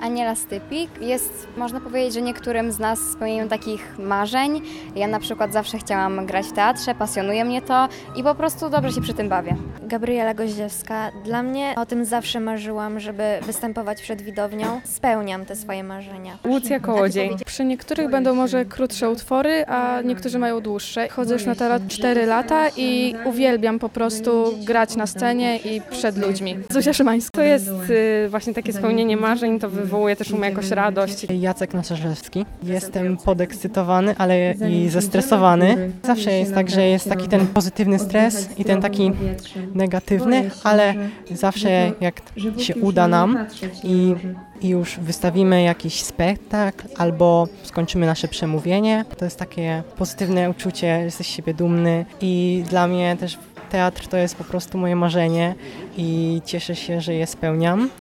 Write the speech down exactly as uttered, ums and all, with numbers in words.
Aniela Stypik jest, można powiedzieć, że niektórym z nas spełnieniem takich marzeń. Ja na przykład zawsze chciałam grać w teatrze, pasjonuje mnie to i po prostu dobrze się przy tym bawię. Gabriela Goździewska. Dla mnie o tym zawsze marzyłam, żeby występować przed widownią. Spełniam te swoje marzenia. Łucja Kołodziej. Przy niektórych będą może krótsze utwory, a niektórzy mają dłuższe. Chodzę już na teatr cztery lata i uwielbiam po prostu grać na scenie i przed ludźmi. Zuzia Szymańska. To jest y, właśnie takie spełnienie marzeń, to wywołuje też u mnie jakąś radość. Jacek Naczerzewski. Jestem podekscytowany, ale i zestresowany. Zawsze jest tak, że jest taki ten pozytywny stres i ten taki negatywny, ale zawsze jak się uda nam i, i już wystawimy jakiś spektakl albo skończymy nasze przemówienie, to jest takie pozytywne uczucie, jesteś z siebie dumny i dla mnie też teatr to jest po prostu moje marzenie i cieszę się, że je spełniam.